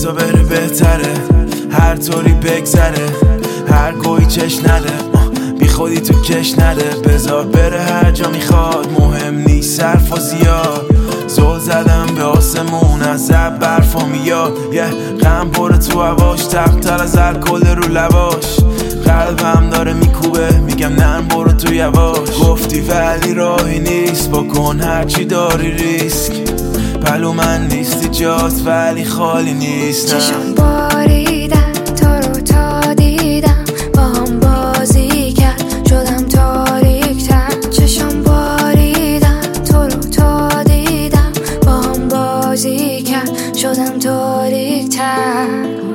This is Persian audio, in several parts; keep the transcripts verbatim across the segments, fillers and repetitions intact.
بذار بره بهتره، هر طوری بگذره، هر گویی چش نده، بی خودی تو کش نده. بذار بره هر جا میخواد، مهم نیست حرف و زیاد. زل زدم به آسمون از زب برفا میاد، یه غم پره تو هواش، تقتر از الکل رو لباش. قلبم داره میکوبه، میگم نه برو تو یواش. گفتی ولی راهی نیست، بکن هرچی داری ریسک. پلو من نیستی جاست ولی خالی نیست. چشم باریدن تو رو تا دیدم، با هم بازی کرد شدم تاریک‌تر. چشم باریدن تو رو تا دیدم، با هم بازی کرد شدم تاریک‌تر.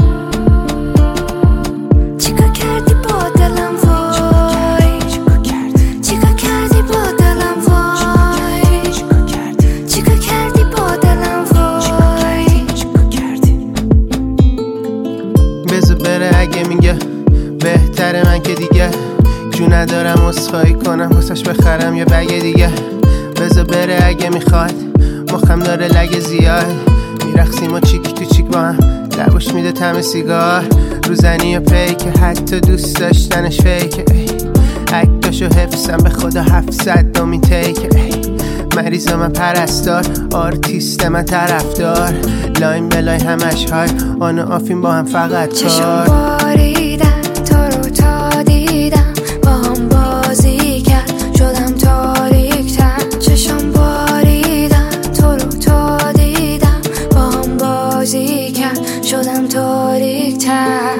چیکار کردی با دلم وای، چیکار کردی با دلم وای، چیکار کردی با دلم وای. بذار بره اگه میگه بهتره، من که دیگه جو ندارم اسخایی کنم واسش بخرم یه بگه دیگه. بذار بره اگه میخواد، مخم داره لگه زیاد. میرقصیم و چیک تو چیک با هم، لبوش میده طعم سیگار. روزنی و پیکه، حتی دوست داشتنش فیکه. اکتاشو حفظم به خدا هفتصد دومین تیکه. مریض من پرستار، آرتیست من طرفدار. لاین به لاین همش های، آن و آفین با هم فقط کار. چشم باریدن تو رو تا دیدم، با هم بازی کرد شدم تاریک‌تر. چشم باریدن تو رو تا دیدم، با هم بازی کرد شدم تاریک‌تر.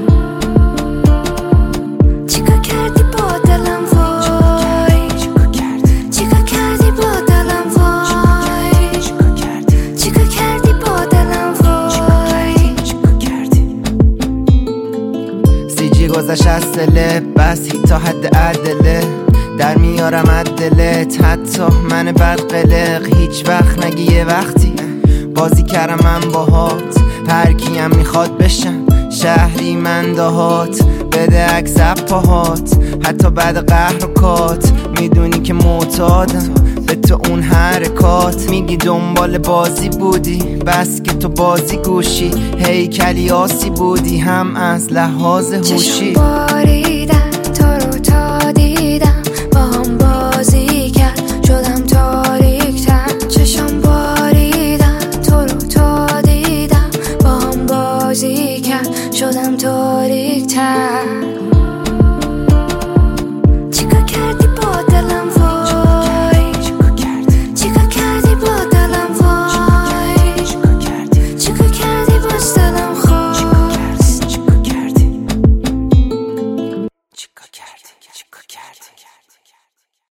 چیکار کردی با دلم وای، چیکار کردی با دلم وای، چیکار کردی با دلم وای. سیجی گذشت از سله، بس تا حد عدله. در میارم عدلت، حتی من بد قلق. هیچ وقت نگی یه وقتی بازی کردم من باهات. هر کیم میخواد بشم شهری من دهات. بده عکس پاهات، حتی بعد قهر و کات. میدونی که معتادم به تو اون حرکات. میگی دنبال بازی بودی، بس که تو بازی گوشی. هیکلی آسی بودی هم از لحاظ هوشی.